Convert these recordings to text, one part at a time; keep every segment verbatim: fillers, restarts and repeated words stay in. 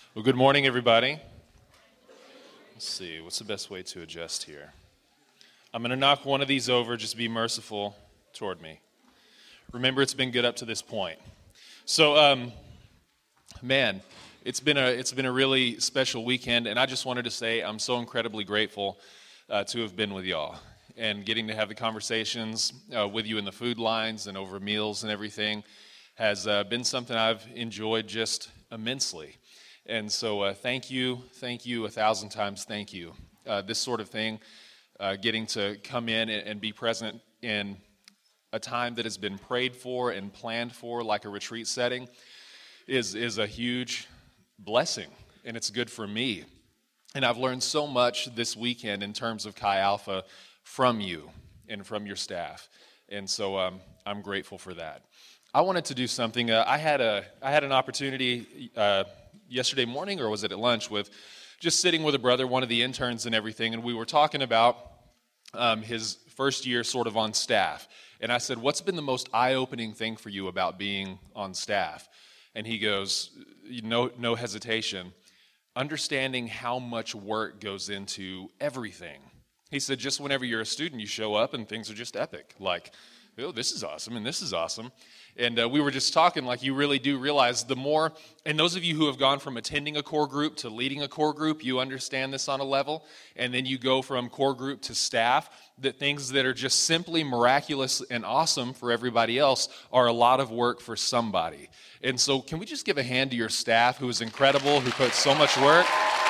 Well, good morning, everybody. Let's see, what's the best way to adjust here? I'm going to knock one of these over. Just be merciful toward me. Remember, it's been good up to this point. So, um, man, it's been a it's been a really special weekend, and I just wanted to say I'm so incredibly grateful uh, to have been with y'all and getting to have the conversations uh, with you in the food lines and over meals and everything has uh, been something I've enjoyed just immensely. And so uh, thank you, thank you, a thousand times thank you. Uh, this sort of thing, uh, getting to come in and, and be present in a time that has been prayed for and planned for, like a retreat setting, is, is a huge blessing, and it's good for me. And I've learned so much this weekend in terms of Chi Alpha from you and from your staff, and so um, I'm grateful for that. I wanted to do something. Uh, I had a I had an opportunity uh, yesterday morning, or was it at lunch, with just sitting with a brother, one of the interns and everything, and we were talking about um, his first year sort of on staff. And I said, what's been the most eye-opening thing for you about being on staff? And he goes, no, no hesitation, understanding how much work goes into everything. He said, just whenever you're a student, you show up and things are just epic. Like, oh, this is awesome, and this is awesome. And uh, we were just talking, like, you really do realize the more, and those of you who have gone from attending a core group to leading a core group, you understand this on a level, and then you go from core group to staff, that things that are just simply miraculous and awesome for everybody else are a lot of work for somebody. And so can we just give a hand to your staff, who is incredible, who put so much work?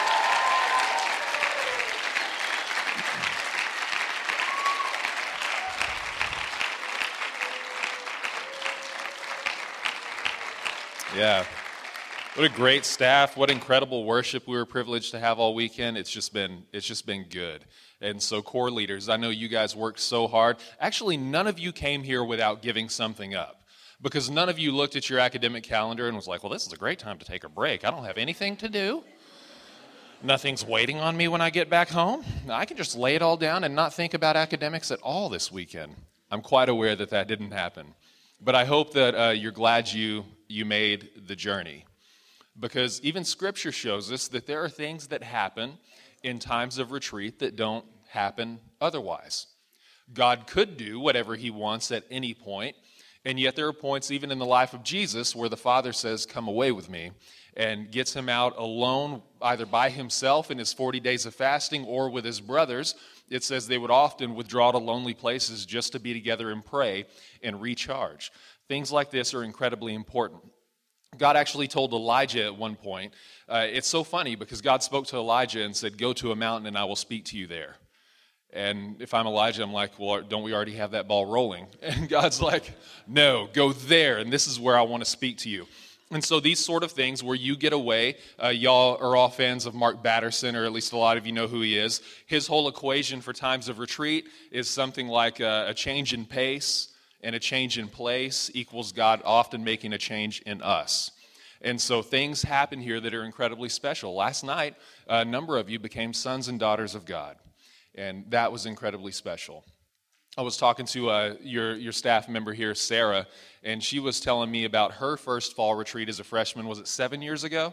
Yeah. What a great staff. What incredible worship we were privileged to have all weekend. It's just been it's just been good. And so core leaders, I know you guys worked so hard. Actually, none of you came here without giving something up, because none of you looked at your academic calendar and was like, well, this is a great time to take a break. I don't have anything to do. Nothing's waiting on me when I get back home. I can just lay it all down and not think about academics at all this weekend. I'm quite aware that that didn't happen. But I hope that uh, you're glad you you made the journey, because even Scripture shows us that there are things that happen in times of retreat that don't happen otherwise. God could do whatever he wants at any point, and yet there are points even in the life of Jesus where the Father says, come away with me, and gets him out alone, either by himself in his forty days of fasting or with his brothers. It says they would often withdraw to lonely places just to be together and pray and recharge. Things like this are incredibly important. God actually told Elijah at one point, uh, it's so funny because God spoke to Elijah and said, go to a mountain and I will speak to you there. And if I'm Elijah, I'm like, well, don't we already have that ball rolling? And God's like, no, go there, and this is where I want to speak to you. And so these sort of things where you get away, uh, y'all are all fans of Mark Batterson, or at least a lot of you know who he is. His whole equation for times of retreat is something like a, a change in pace and a change in place equals God often making a change in us. And so things happen here that are incredibly special. Last night, a number of you became sons and daughters of God, and that was incredibly special. I was talking to uh, your, your staff member here, Sarah, and she was telling me about her first fall retreat as a freshman. Was it seven years ago?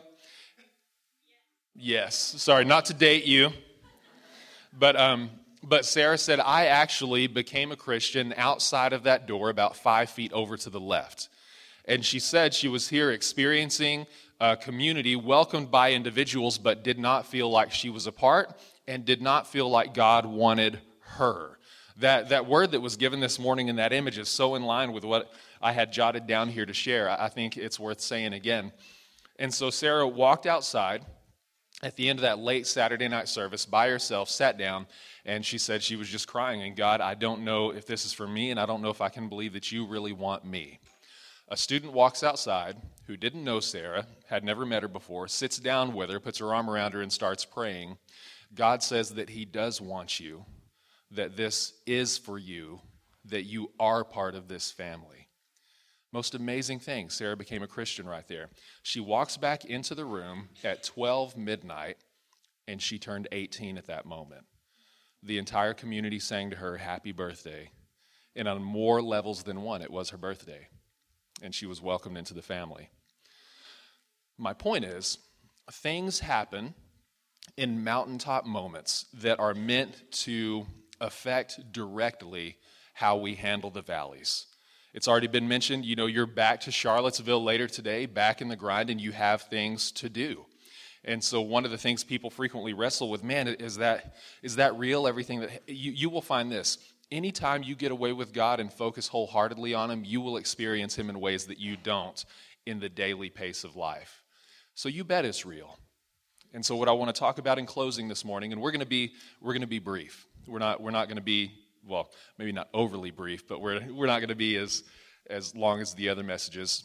Yes. Sorry, not to date you. But um, but Sarah said, I actually became a Christian outside of that door about five feet over to the left. And she said she was here experiencing a community, welcomed by individuals, but did not feel like she was a part and did not feel like God wanted her. That that word that was given this morning in that image is so in line with what I had jotted down here to share. I think it's worth saying again. And so Sarah walked outside at the end of that late Saturday night service by herself, sat down, and she said she was just crying. And God, I don't know if this is for me, and I don't know if I can believe that you really want me. A student walks outside who didn't know Sarah, had never met her before, sits down with her, puts her arm around her, and starts praying. God says that he does want you, that this is for you, that you are part of this family. Most amazing thing. Sarah became a Christian right there. She walks back into the room at twelve midnight, and she turned eighteen at that moment. The entire community sang to her, happy birthday. And on more levels than one, it was her birthday. And she was welcomed into the family. My point is, things happen in mountaintop moments that are meant to affect directly how we handle the valleys. It's already been mentioned, you know, you're back to Charlottesville later today, back in the grind, and you have things to do. And so one of the things people frequently wrestle with, man, is that is that real? Everything that you, you will find this. Anytime you get away with God and focus wholeheartedly on him, you will experience him in ways that you don't in the daily pace of life. So you bet it's real. And so what I want to talk about in closing this morning, and we're going to be we're going to be brief. We're not we're not going to be well, maybe not overly brief, but we're we're not going to be as as long as the other messages,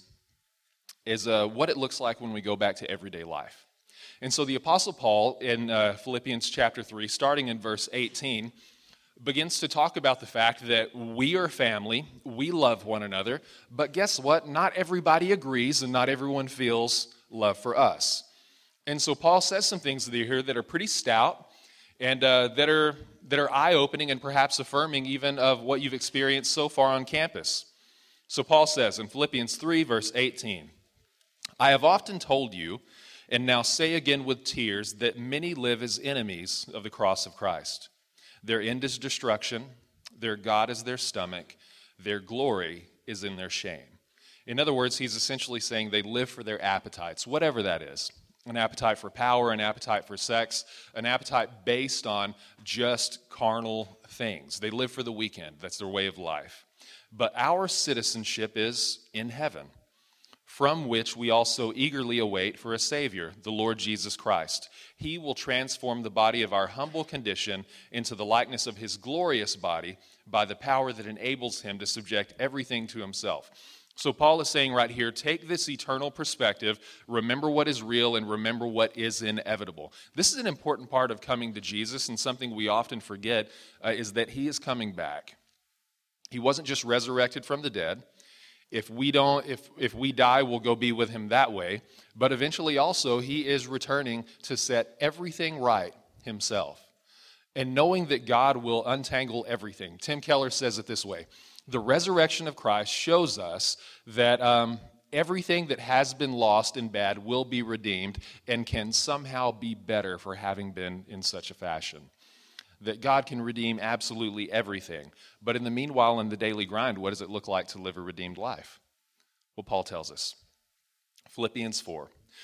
is uh, what it looks like when we go back to everyday life. And so the Apostle Paul in uh, Philippians chapter three, starting in verse eighteen, begins to talk about the fact that we are family, we love one another, but guess what? Not everybody agrees and not everyone feels love for us. And so Paul says some things here that are pretty stout and uh, that are that are eye-opening and perhaps affirming even of what you've experienced so far on campus. So Paul says in Philippians three, verse eighteen, I have often told you, and now say again with tears, that many live as enemies of the cross of Christ. Their end is destruction, their God is their stomach, their glory is in their shame. In other words, he's essentially saying they live for their appetites, whatever that is. An appetite for power, an appetite for sex, an appetite based on just carnal things. They live for the weekend. That's their way of life. But our citizenship is in heaven, from which we also eagerly await for a Savior, the Lord Jesus Christ. He will transform the body of our humble condition into the likeness of his glorious body by the power that enables him to subject everything to himself. So Paul is saying right here, take this eternal perspective, remember what is real, and remember what is inevitable. This is an important part of coming to Jesus, and something we often forget uh, is that he is coming back. He wasn't just resurrected from the dead. If we don't, if if we die, we'll go be with him that way. But eventually also, he is returning to set everything right himself. And knowing that God will untangle everything. Tim Keller says it this way. The resurrection of Christ shows us that um, everything that has been lost and bad will be redeemed and can somehow be better for having been in such a fashion. That God can redeem absolutely everything. But in the meanwhile, in the daily grind, what does it look like to live a redeemed life? Well, Paul tells us. Philippians four.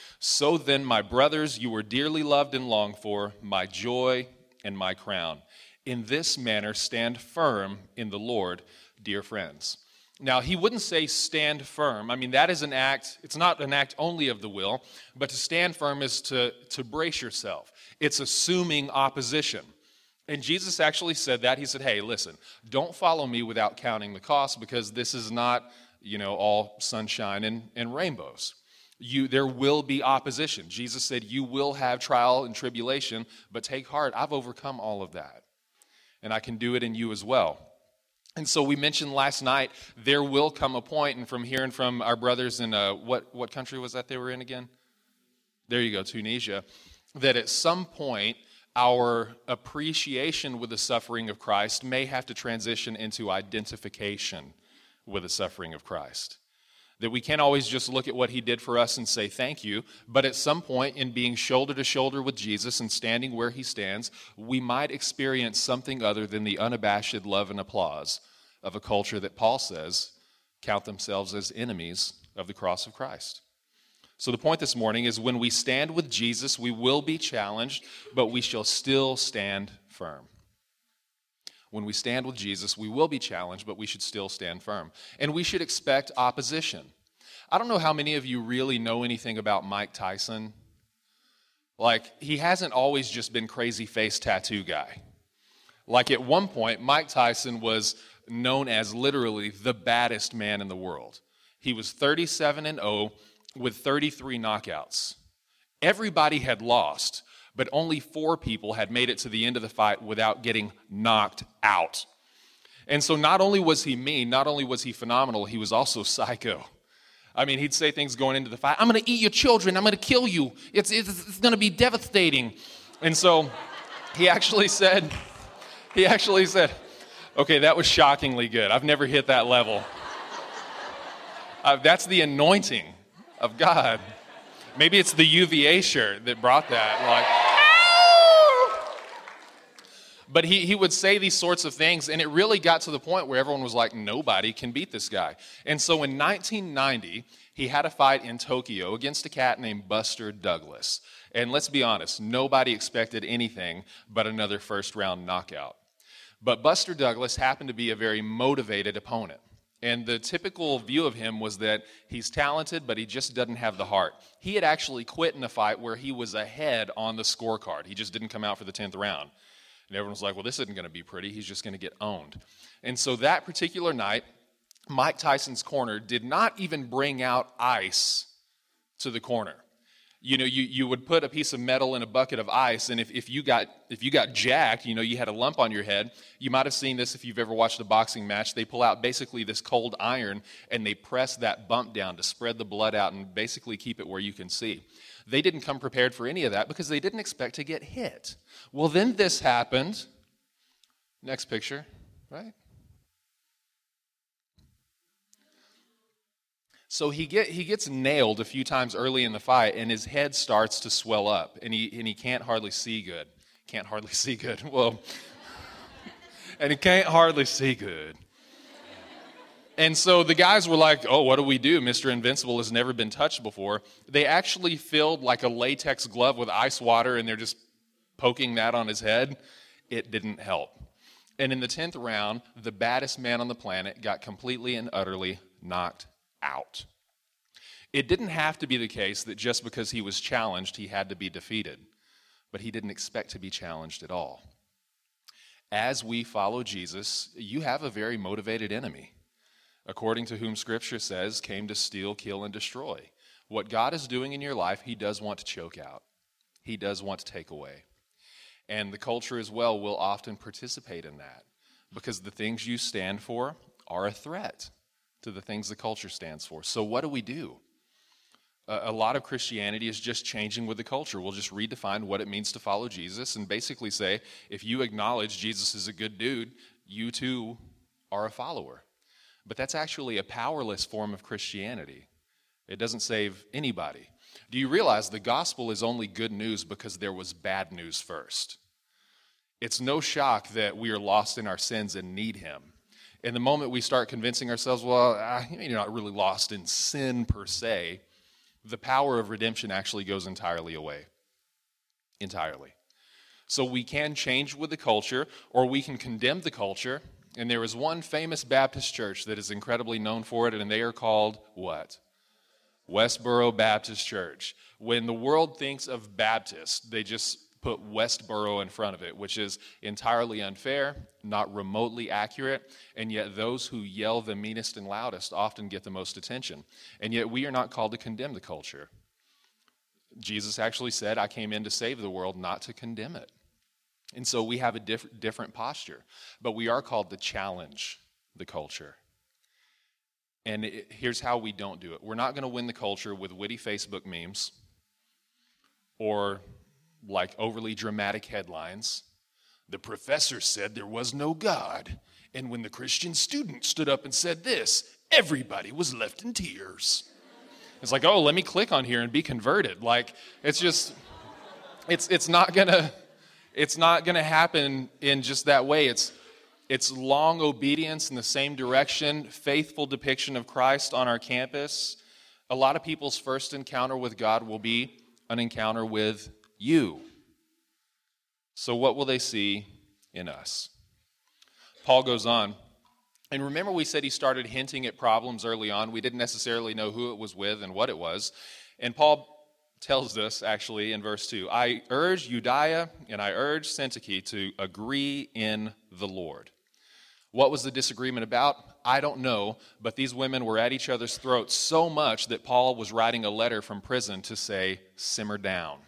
So then, my brothers, you were dearly loved and longed for, my joy and my crown. In this manner, stand firm in the Lord, dear friends. Now, he wouldn't say stand firm. I mean, that is an act, it's not an act only of the will, but to stand firm is to, to brace yourself. It's assuming opposition. And Jesus actually said that. He said, hey, listen, don't follow me without counting the cost, because this is not, you know, all sunshine and, and rainbows. You, there will be opposition. Jesus said, you will have trial and tribulation, but take heart, I've overcome all of that. And I can do it in you as well. And so we mentioned last night, there will come a point, and from hearing from our brothers in, uh, what, what country was that they were in again? There you go, Tunisia. That at some point, our appreciation with the suffering of Christ may have to transition into identification with the suffering of Christ. That we can't always just look at what he did for us and say thank you, but at some point in being shoulder to shoulder with Jesus and standing where he stands, we might experience something other than the unabashed love and applause of a culture that Paul says count themselves as enemies of the cross of Christ. So the point this morning is when we stand with Jesus, we will be challenged, but we shall still stand firm. When we stand with Jesus, we will be challenged, but we should still stand firm. And we should expect opposition. I don't know how many of you really know anything about Mike Tyson. Like, he hasn't always just been crazy face tattoo guy. Like, at one point, Mike Tyson was known as literally the baddest man in the world. He was thirty-seven and oh with thirty-three knockouts. Everybody had lost, but only four people had made it to the end of the fight without getting knocked out. And so not only was he mean, not only was he phenomenal, he was also psycho. I mean, he'd say things going into the fight, I'm going to eat your children, I'm going to kill you, it's, it's, it's going to be devastating. And so he actually said, he actually said, okay, that was shockingly good. I've never hit that level. Uh, that's the anointing of God. Maybe it's the U V A shirt that brought that. Like, but he, he would say these sorts of things, and it really got to the point where everyone was like, nobody can beat this guy. And so in nineteen ninety, he had a fight in Tokyo against a cat named Buster Douglas. And let's be honest, nobody expected anything but another first-round knockout. But Buster Douglas happened to be a very motivated opponent. And the typical view of him was that he's talented, but he just doesn't have the heart. He had actually quit in a fight where he was ahead on the scorecard. He just didn't come out for the tenth round. And everyone was like, well, this isn't going to be pretty. He's just going to get owned. And so that particular night, Mike Tyson's corner did not even bring out ice to the corner. You know, you, you would put a piece of metal in a bucket of ice, and if, if you got if you got jacked, you know, you had a lump on your head. You might have seen this if you've ever watched a boxing match. They pull out basically this cold iron, and they press that bump down to spread the blood out and basically keep it where you can see. They didn't come prepared for any of that because they didn't expect to get hit. Well, then this happened. Next picture, right? So he get he gets nailed a few times early in the fight, and his head starts to swell up, and he and he can't hardly see good. Can't hardly see good. Well, and he can't hardly see good. And so the guys were like, oh, what do we do? Mister Invincible has never been touched before. They actually filled like a latex glove with ice water, and they're just poking that on his head. It didn't help. And in the tenth round, the baddest man on the planet got completely and utterly knocked out. It didn't have to be the case that just because he was challenged, he had to be defeated. But he didn't expect to be challenged at all. As we follow Jesus, you have a very motivated enemy, according to whom Scripture says, came to steal, kill, and destroy. What God is doing in your life, he does want to choke out. He does want to take away. And the culture as well will often participate in that because the things you stand for are a threat to the things the culture stands for. So what do we do? A, a lot of Christianity is just changing with the culture. We'll just redefine what it means to follow Jesus and basically say, if you acknowledge Jesus is a good dude, you too are a follower. But that's actually a powerless form of Christianity. It doesn't save anybody. Do you realize the gospel is only good news because there was bad news first? It's no shock that we are lost in our sins and need him. And the moment we start convincing ourselves, well, uh, you're not really lost in sin per se, the power of redemption actually goes entirely away. Entirely. So we can change with the culture, or we can condemn the culture. And there is one famous Baptist church that is incredibly known for it, and they are called what? Westboro Baptist Church. When the world thinks of Baptist, they just put Westboro in front of it, which is entirely unfair, not remotely accurate, and yet those who yell the meanest and loudest often get the most attention. And yet we are not called to condemn the culture. Jesus actually said, I came in to save the world, not to condemn it. And so we have a diff- different posture, but we are called to challenge the culture. And it, here's how we don't do it. We're not going to win the culture with witty Facebook memes or like overly dramatic headlines. The professor said there was no God, and when the Christian student stood up and said this, everybody was left in tears. It's like, oh, let me click on here and be converted. Like, it's just, it's it's not gonna, it's not gonna happen in just that way. It's It's long obedience in the same direction, faithful depiction of Christ on our campus. A lot of people's first encounter with God will be an encounter with you. So what will they see in us? Paul goes on, and remember we said he started hinting at problems early on. We didn't necessarily know who it was with and what it was. And Paul tells us, actually, in verse two, I urge Euodia and I urge Syntyche to agree in the Lord. What was the disagreement about? I don't know, but these women were at each other's throats so much that Paul was writing a letter from prison to say, simmer down.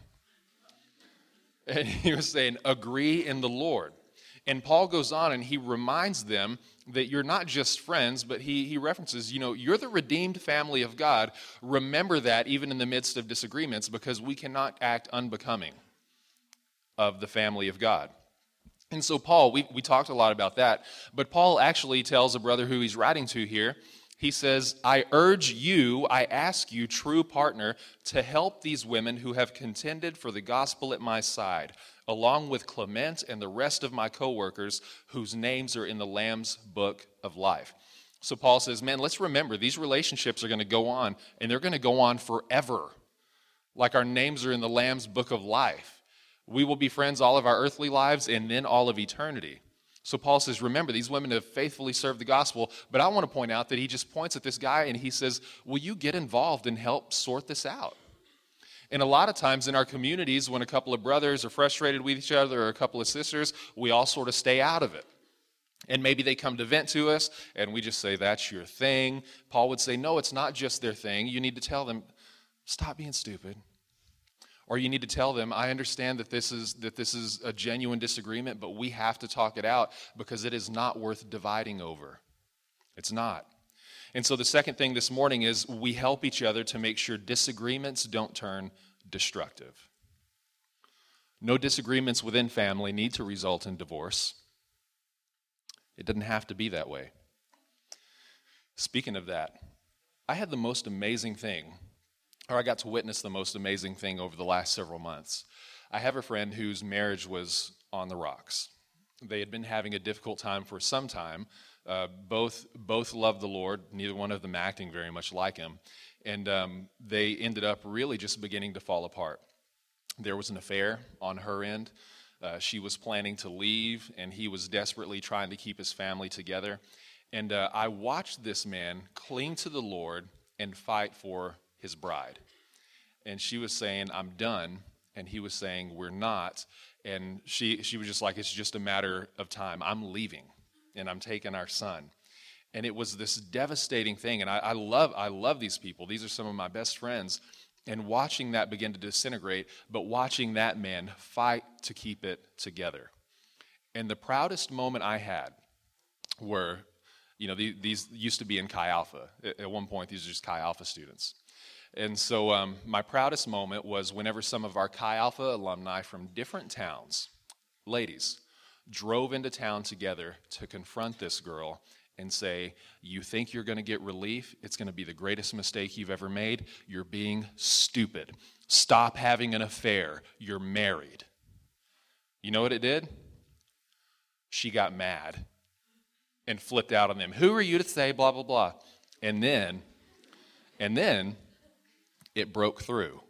And he was saying, agree in the Lord. And Paul goes on and he reminds them that you're not just friends, but he, he references, you know, you're the redeemed family of God. Remember that even in the midst of disagreements, because we cannot act unbecoming of the family of God. And so Paul, we, we talked a lot about that, but Paul actually tells a brother who he's writing to here, He says, I urge you, I ask you, true partner, to help these women who have contended for the gospel at my side, along with Clement and the rest of my co-workers whose names are in the Lamb's book of life. So Paul says, man, let's remember, these relationships are going to go on, and they're going to go on forever, like our names are in the Lamb's book of life. We will be friends all of our earthly lives and then all of eternity. So Paul says, remember, these women have faithfully served the gospel, but I want to point out that he just points at this guy and he says, will you get involved and help sort this out? And a lot of times in our communities, when a couple of brothers are frustrated with each other or a couple of sisters, we all sort of stay out of it. And maybe they come to vent to us and we just say, that's your thing. Paul would say, no, it's not just their thing. You need to tell them, stop being stupid. Or you need to tell them, I understand that this is that this is a genuine disagreement, but we have to talk it out because it is not worth dividing over. It's not. And so the second thing this morning is we help each other to make sure disagreements don't turn destructive. No disagreements within family need to result in divorce. It doesn't have to be that way. Speaking of that, I had the most amazing thing or I got to witness the most amazing thing over the last several months. I have a friend whose marriage was on the rocks. They had been having a difficult time for some time. Uh, both both loved the Lord, neither one of them acting very much like him. And um, they ended up really just beginning to fall apart. There was an affair on her end. Uh, she was planning to leave, and he was desperately trying to keep his family together. And uh, I watched this man cling to the Lord and fight for his bride. And she was saying, I'm done. And he was saying, we're not. And she she was just like, it's just a matter of time. I'm leaving, and I'm taking our son. And it was this devastating thing. And I, I love I love these people. These are some of my best friends. And watching that begin to disintegrate, but watching that man fight to keep it together. And the proudest moment I had were, you know, these, these used to be in Chi Alpha. At, at one point, these are just Chi Alpha students. And so um, my proudest moment was whenever some of our Chi Alpha alumni from different towns, ladies, drove into town together to confront this girl and say, you think you're going to get relief? It's going to be the greatest mistake you've ever made. You're being stupid. Stop having an affair. You're married. You know what it did? She got mad and flipped out on them. Who are you to say blah, blah, blah? And then, and then it broke through.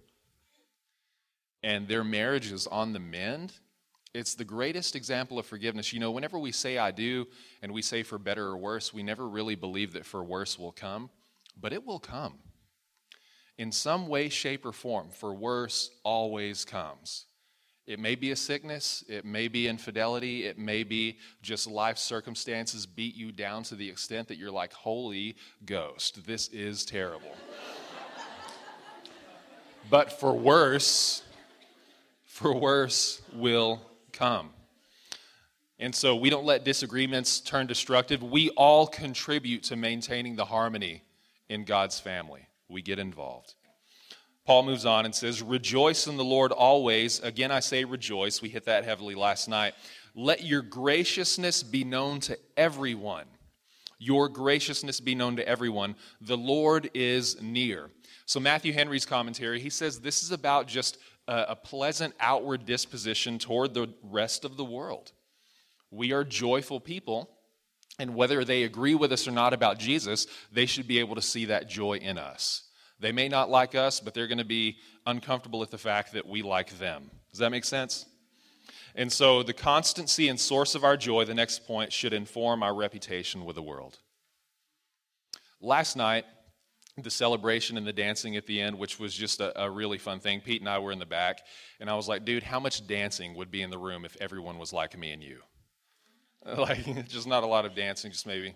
And their marriage is on the mend. It's the greatest example of forgiveness. You know, whenever we say I do and we say for better or worse, we never really believe that for worse will come, but it will come. In some way, shape, or form, for worse always comes. It may be a sickness, it may be infidelity, it may be just life circumstances beat you down to the extent that you're like, Holy Ghost, this is terrible. But for worse, for worse will come. And so we don't let disagreements turn destructive. We all contribute to maintaining the harmony in God's family. We get involved. Paul moves on and says, rejoice in the Lord always. Again, I say rejoice. We hit that heavily last night. Let your graciousness be known to everyone. Your graciousness be known to everyone. The Lord is near. So Matthew Henry's commentary, he says this is about just a, a pleasant outward disposition toward the rest of the world. We are joyful people, and whether they agree with us or not about Jesus, they should be able to see that joy in us. They may not like us, but they're going to be uncomfortable at the fact that we like them. Does that make sense? And so the constancy and source of our joy, the next point, should inform our reputation with the world. Last night, the celebration and the dancing at the end, which was just a, a really fun thing. Pete and I were in the back, and I was like, dude, how much dancing would be in the room if everyone was like me and you? Like, just not a lot of dancing, just maybe.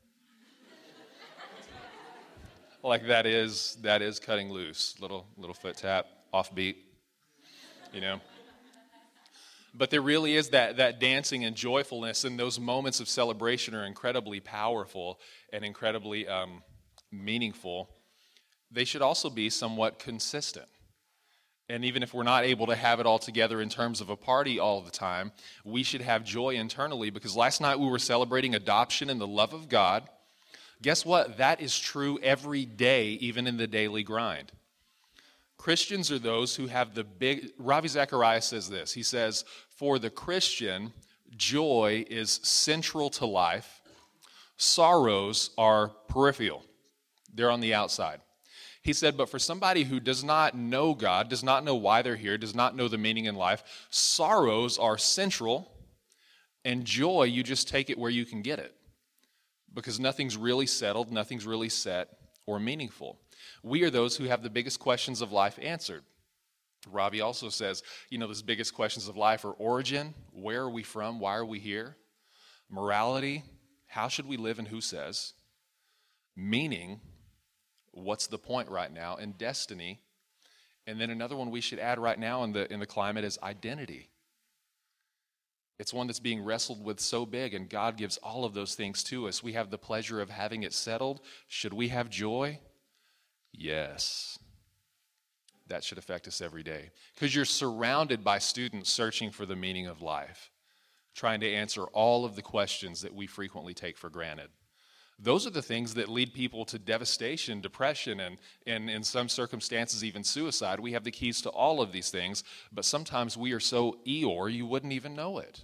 Like that is that is cutting loose. Little little foot tap, offbeat, you know. But there really is that that dancing and joyfulness, and those moments of celebration are incredibly powerful and incredibly um, meaningful. They should also be somewhat consistent. And even if we're not able to have it all together in terms of a party all the time, we should have joy internally, because last night we were celebrating adoption and the love of God. Guess what? That is true every day, even in the daily grind. Christians are those who have the big, Ravi Zacharias says this. He says, for the Christian, joy is central to life. Sorrows are peripheral. They're on the outside. He said, but for somebody who does not know God, does not know why they're here, does not know the meaning in life, sorrows are central, and joy, you just take it where you can get it. Because nothing's really settled, nothing's really set or meaningful. We are those who have the biggest questions of life answered. Ravi also says, you know, those biggest questions of life are origin, where are we from, why are we here? Morality, how should we live and who says? Meaning, what's the point right now? And destiny. And then another one we should add right now in the in the climate is identity. It's one that's being wrestled with so big, and God gives all of those things to us. We have the pleasure of having it settled. Should we have joy? Yes. That should affect us every day. Because you're surrounded by students searching for the meaning of life, trying to answer all of the questions that we frequently take for granted. Those are the things that lead people to devastation, depression, and, and in some circumstances even suicide. We have the keys to all of these things, but sometimes we are so Eeyore you wouldn't even know it.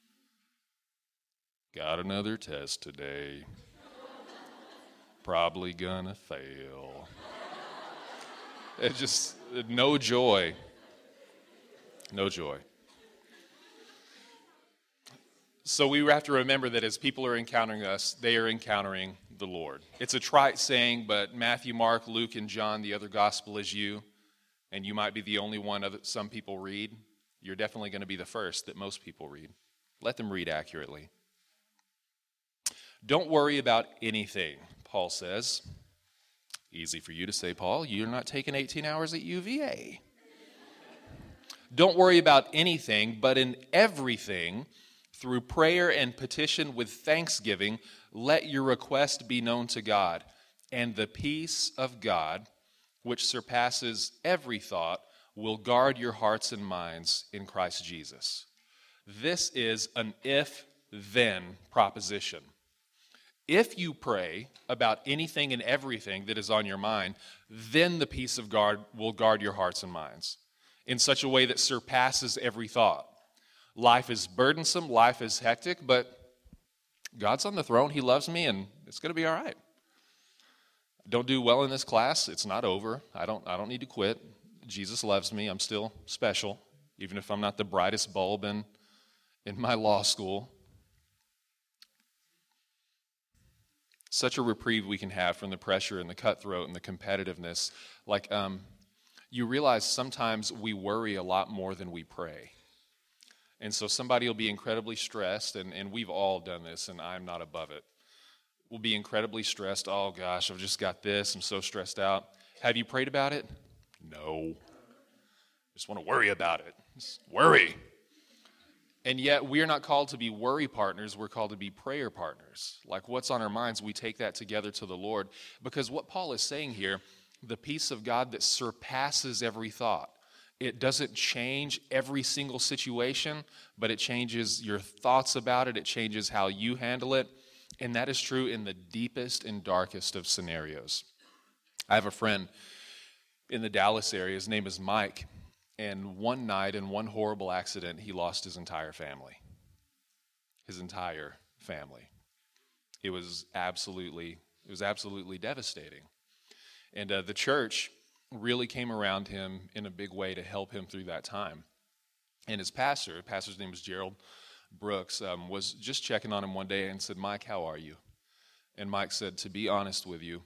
Got another test today. Probably gonna fail. It's just no joy. No joy. So we have to remember that as people are encountering us, they are encountering the Lord. It's a trite saying, but Matthew, Mark, Luke, and John, the other gospel is you, and you might be the only one that some people read. You're definitely going to be the first that most people read. Let them read accurately. Don't worry about anything, Paul says. Easy for you to say, Paul. You're not taking eighteen hours at U V A. Don't worry about anything, but in everything, through prayer and petition with thanksgiving, let your request be known to God. And the peace of God, which surpasses every thought, will guard your hearts and minds in Christ Jesus. This is an if-then proposition. If you pray about anything and everything that is on your mind, then the peace of God will guard your hearts and minds in such a way that surpasses every thought. Life is burdensome, life is hectic, but God's on the throne, He loves me, and it's going to be all right. Don't do well in this class, it's not over. I don't, I don't need to quit. Jesus loves me, I'm still special, even if I'm not the brightest bulb in, in my law school. Such a reprieve we can have from the pressure and the cutthroat and the competitiveness. Like, um, you realize sometimes we worry a lot more than we pray. And so somebody will be incredibly stressed, and, and we've all done this, and I'm not above it. We'll be incredibly stressed. Oh, gosh, I've just got this. I'm so stressed out. Have you prayed about it? No. Just want to worry about it. Just worry. And yet we are not called to be worry partners. We're called to be prayer partners. Like what's on our minds, we take that together to the Lord. Because what Paul is saying here, the peace of God that surpasses every thought. It doesn't change every single situation, but it changes your thoughts about it. It changes how you handle it. And that is true in the deepest and darkest of scenarios. I have a friend in the Dallas area. His name is Mike. And one night, in one horrible accident, he lost his entire family. His entire family. It was absolutely, it was absolutely devastating. And uh, the church really came around him in a big way to help him through that time. And his pastor, pastor's name was Gerald Brooks, um, was just checking on him one day and said, Mike, how are you? And Mike said, to be honest with you,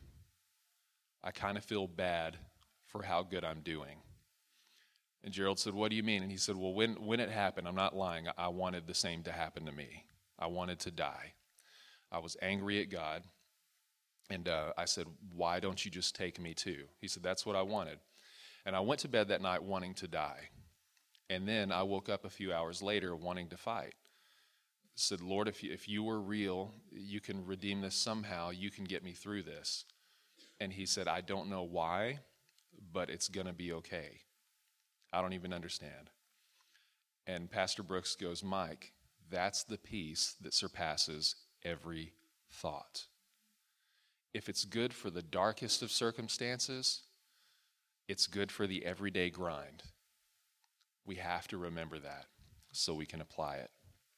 I kind of feel bad for how good I'm doing. And Gerald said, what do you mean? And he said, well, when, when it happened, I'm not lying, I wanted the same to happen to me. I wanted to die. I was angry at God. And uh, I said, why don't you just take me too? He said, that's what I wanted. And I went to bed that night wanting to die. And then I woke up a few hours later wanting to fight. I said, Lord, if you, if you were real, you can redeem this somehow. You can get me through this. And he said, I don't know why, but it's going to be okay. I don't even understand. And Pastor Brooks goes, Mike, that's the peace that surpasses every thought. if it's good for the darkest of circumstances, it's good for the everyday grind. We have to remember that so we can apply it.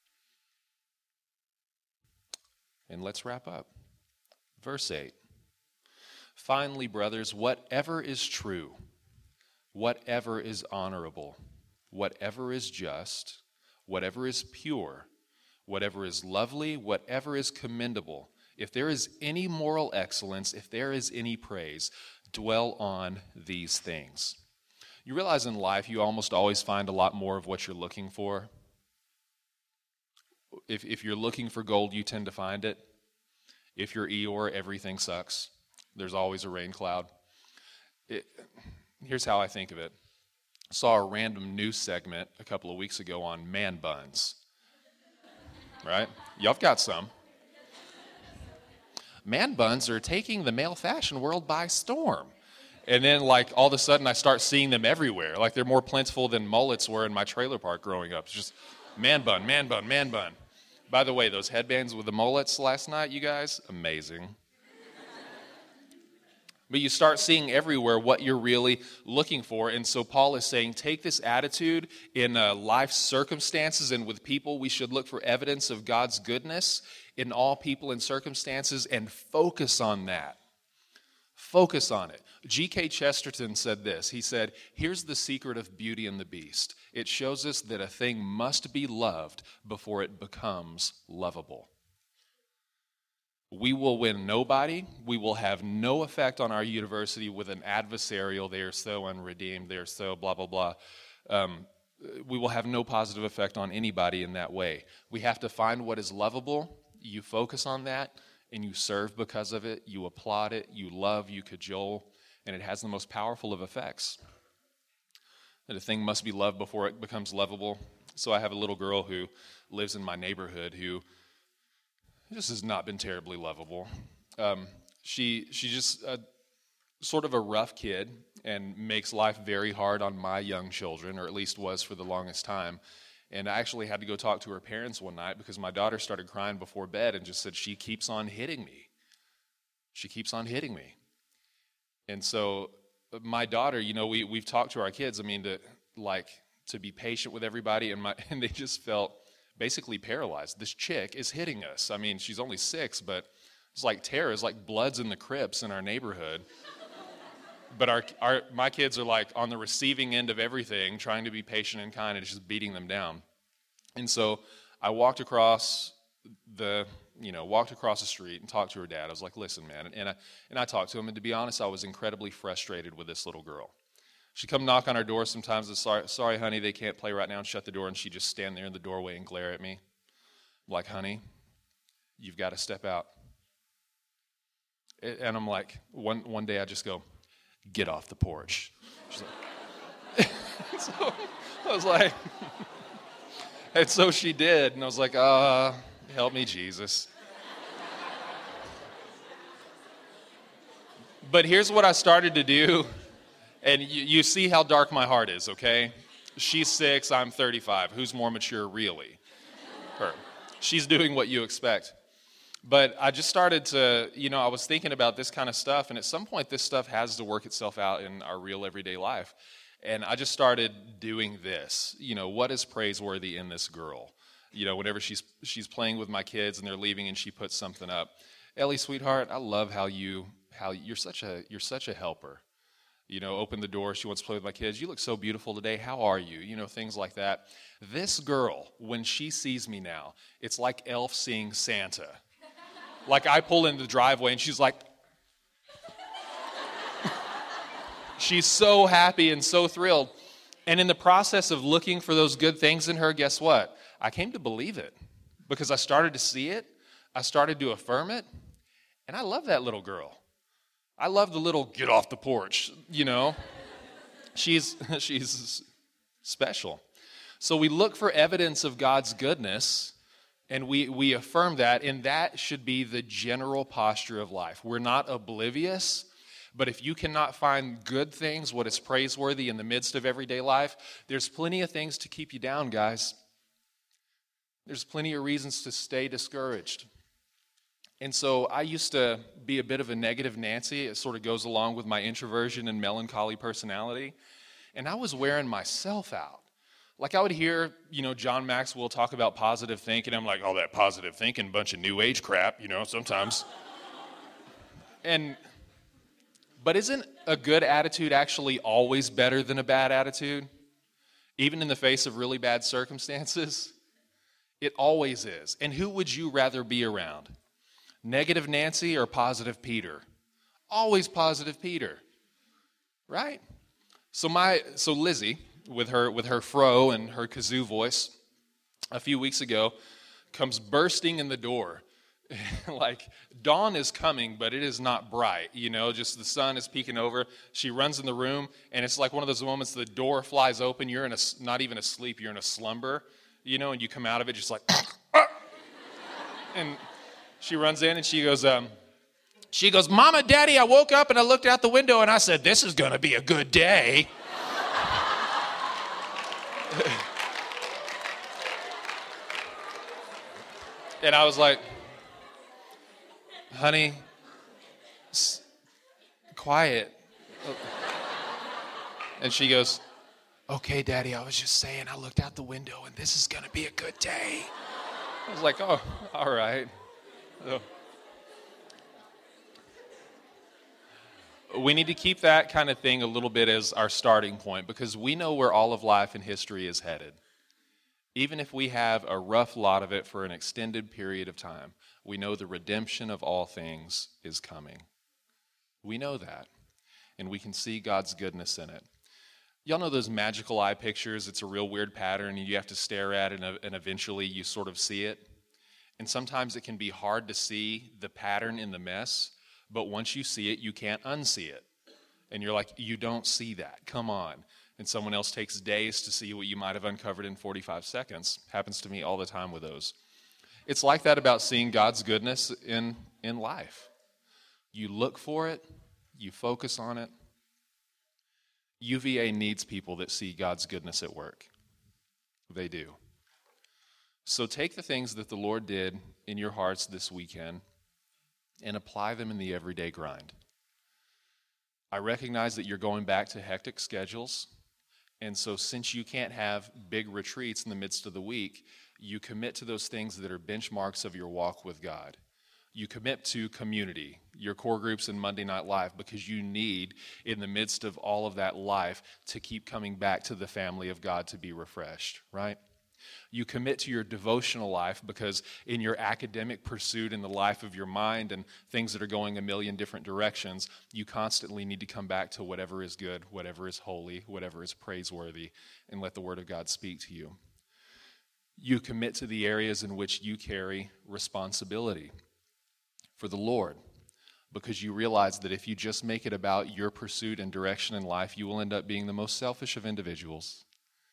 And let's wrap up. Verse eight. Finally, brothers, whatever is true, whatever is honorable, whatever is just, whatever is pure, whatever is lovely, whatever is commendable, if there is any moral excellence, if there is any praise, dwell on these things. You realize in life you almost always find a lot more of what you're looking for. If, if you're looking for gold, you tend to find it. If you're Eeyore, everything sucks. There's always a rain cloud. It, here's how I think of it. I saw a random news segment a couple of weeks ago on man buns. Right? Y'all have got some. Man buns are taking the male fashion world by storm. And then, like, all of a sudden I start seeing them everywhere. Like, they're more plentiful than mullets were in my trailer park growing up. It's just man bun, man bun, man bun. By the way, those headbands with the mullets last night, you guys, amazing. But you start seeing everywhere what you're really looking for. And so Paul is saying, take this attitude in uh, life circumstances and with people. We should look for evidence of God's goodness in all people and circumstances and focus on that. Focus on it. G K Chesterton said this. He said, here's the secret of Beauty and the Beast. It shows us that a thing must be loved before it becomes lovable. We will win nobody. We will have no effect on our university with an adversarial, they are so unredeemed, they are so blah, blah, blah. Um, we will have no positive effect on anybody in that way. We have to find what is lovable. You focus on that, and you serve because of it. You applaud it. You love, you cajole, and it has the most powerful of effects. And a thing must be loved before it becomes lovable. So I have a little girl who lives in my neighborhood who just has not been terribly lovable. Um, she she's just a, sort of a rough kid and makes life very hard on my young children, or at least was for the longest time. And I actually had to go talk to her parents one night because my daughter started crying before bed and just said, she keeps on hitting me. She keeps on hitting me. And so my daughter, you know, we, we've talked to our kids, I mean, to like to be patient with everybody, and my and they just felt basically paralyzed. This chick is hitting us. I mean, she's only six, but it's like terror. It's like Bloods in the Crips in our neighborhood. But our, our my kids are like on the receiving end of everything, trying to be patient and kind, and it's just beating them down. And so I walked across the, you know, walked across the street and talked to her dad. I was like, listen, man. And I, and I talked to him, and to be honest, I was incredibly frustrated with this little girl. She'd come knock on our door sometimes and, sorry, sorry, honey, they can't play right now, and shut the door, and she'd just stand there in the doorway and glare at me. I'm like, honey, you've got to step out. And I'm like, one one day I just go, get off the porch. She's like, so I was like, and so she did, and I was like, uh, help me, Jesus. But here's what I started to do. And you, you see how dark my heart is, okay? She's six, I'm thirty-five. Who's more mature, really? Her. She's doing what you expect. But I just started to, you know, I was thinking about this kind of stuff, and at some point this stuff has to work itself out in our real everyday life. And I just started doing this. You know, what is praiseworthy in this girl? You know, whenever she's she's playing with my kids and they're leaving and she puts something up. Ellie, sweetheart, I love how you how you're such a you're such a helper. You know, open the door. She wants to play with my kids. You look so beautiful today. How are you? You know, things like that. This girl, when she sees me now, it's like Elf seeing Santa. Like I pull in the driveway and she's like, she's so happy and so thrilled. And in the process of looking for those good things in her, guess what? I came to believe it because I started to see it. I started to affirm it. And I love that little girl. I love the little get off the porch, you know. She's she's special. So we look for evidence of God's goodness, and we, we affirm that, and that should be the general posture of life. We're not oblivious, but if you cannot find good things, what is praiseworthy in the midst of everyday life, there's plenty of things to keep you down, guys. There's plenty of reasons to stay discouraged. And so I used to be a bit of a negative Nancy. It sort of goes along with my introversion and melancholy personality. And I was wearing myself out. Like I would hear, you know, John Maxwell talk about positive thinking. I'm like, oh, that positive thinking, bunch of new age crap, you know, sometimes. and, but isn't a good attitude actually always better than a bad attitude? Even in the face of really bad circumstances? It always is. And who would you rather be around? Negative Nancy or positive Peter? Always positive Peter, right? So my so Lizzie, with her with her fro and her kazoo voice, a few weeks ago, comes bursting in the door. Like, dawn is coming, but it is not bright, you know, just the sun is peeking over. She runs in the room, and it's like one of those moments the door flies open. You're in a, not even asleep, you're in a slumber, you know, and you come out of it just like, and she runs in, and she goes, um, she goes, Mama, Daddy, I woke up, and I looked out the window, and I said, this is going to be a good day. And I was like, honey, s- quiet. And she goes, okay, Daddy, I was just saying I looked out the window and this is going to be a good day. I was like, oh, all right. So, we need to keep that kind of thing a little bit as our starting point because we know where all of life and history is headed. Even if we have a rough lot of it for an extended period of time, we know the redemption of all things is coming. We know that, and we can see God's goodness in it. Y'all know those magical eye pictures? It's a real weird pattern, and you have to stare at it, and, and eventually you sort of see it. And sometimes it can be hard to see the pattern in the mess, but once you see it, you can't unsee it. And you're like, you don't see that. Come on. And someone else takes days to see what you might have uncovered in forty-five seconds. Happens to me all the time with those. It's like that about seeing God's goodness in, in life. You look for it, you focus on it. U V A needs people that see God's goodness at work. They do. So take the things that the Lord did in your hearts this weekend and apply them in the everyday grind. I recognize that you're going back to hectic schedules. And so since you can't have big retreats in the midst of the week, you commit to those things that are benchmarks of your walk with God. You commit to community, your core groups and Monday Night Live, because you need, in the midst of all of that life, to keep coming back to the family of God to be refreshed, right? You commit to your devotional life because in your academic pursuit in the life of your mind and things that are going a million different directions, you constantly need to come back to whatever is good, whatever is holy, whatever is praiseworthy, and let the Word of God speak to you. You commit to the areas in which you carry responsibility for the Lord because you realize that if you just make it about your pursuit and direction in life, you will end up being the most selfish of individuals.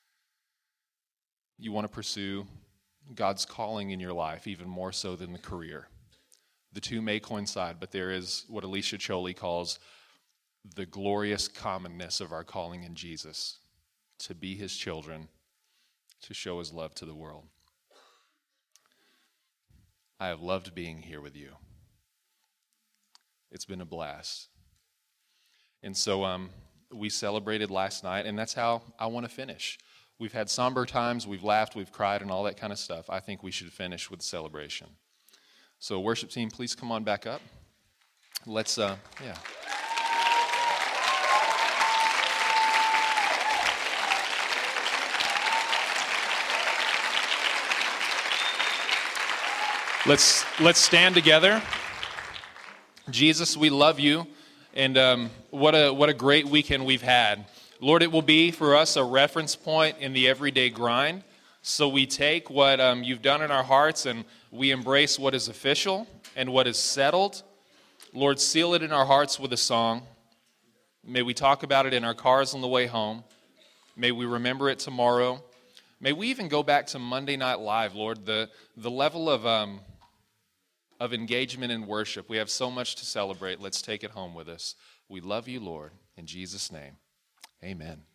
You want to pursue God's calling in your life even more so than the career. The two may coincide, but there is what Alicia Choley calls the glorious commonness of our calling in Jesus, to be his children, to show his love to the world. I have loved being here with you. It's been a blast. And so um, we celebrated last night, and that's how I want to finish. We've had somber times, we've laughed, we've cried, and all that kind of stuff. I think we should finish with celebration. So worship team, please come on back up. Let's, uh, yeah. Let's, let's stand together. Jesus, we love you, and um, what a what a great weekend we've had. Lord, it will be for us a reference point in the everyday grind. So we take what um, you've done in our hearts and we embrace what is official and what is settled. Lord, seal it in our hearts with a song. May we talk about it in our cars on the way home. May we remember it tomorrow. May we even go back to Monday Night Live, Lord, the, the level of, um, of engagement in worship. We have so much to celebrate. Let's take it home with us. We love you, Lord. In Jesus' name. Amen.